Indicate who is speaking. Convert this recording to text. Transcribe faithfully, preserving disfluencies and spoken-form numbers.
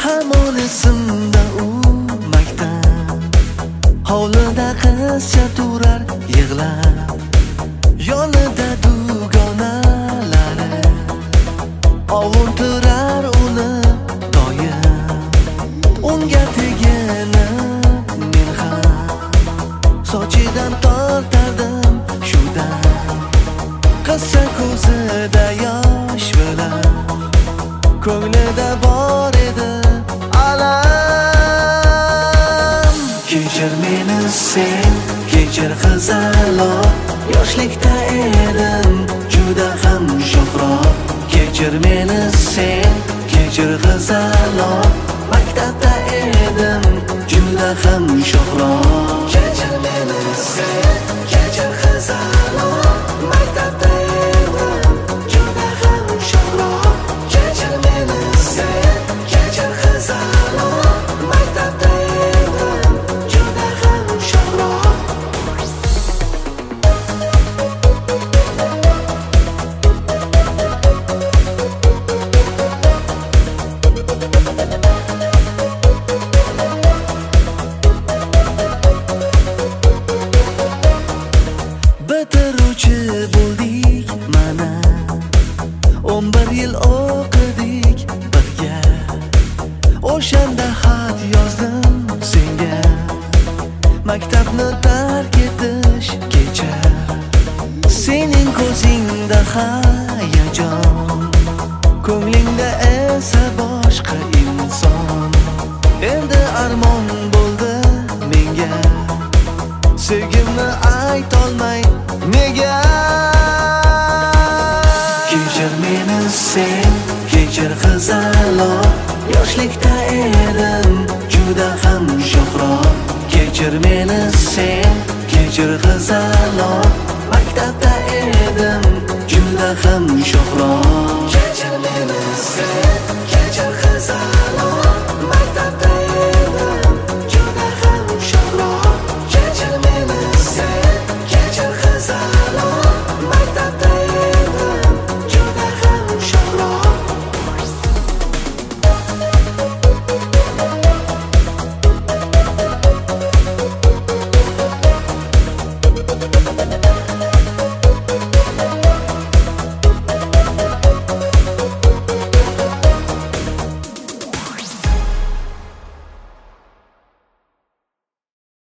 Speaker 1: Hamon esimda u maktab, hovlida qizcha turar yig'lab, yonida dugonalari ovuntirar uni doim. Unga teginib men ham sochidan tortardim shudan. Qizcha ko'zida yosh bilan, ko'nglida bor edi alam. Kechir meni sen, kechir qizaloq, yoshlikda edim juda ham sho'xroq. Kechir meni sen, kechir qizaloq, maktabda edim juda ham sho'xroq. Kechir meni sen, kechir qizaloq, maktabda edim juda ham sho'xroq. Kechir meni sen, kechir qizaloq, maktabda edim juda ham sho'xroq. Bitiruvchi bo'ldik mana, o'n bir yil o'qidik birga. O'shanda xat yozdim senga, maktabni tark etish kecha. Sening ko'zingda hayajon, ko'nglingda esa boshqa inson. Endi armon bo'ldi menga, sevgimni aytolmay nega. Kechir meni sen, kechir qizaloq, yoshlikda edim juda ham sho'xroq. Kechir meni sen, kechir qizaloq, maktabda edim juda ham sho'xroq.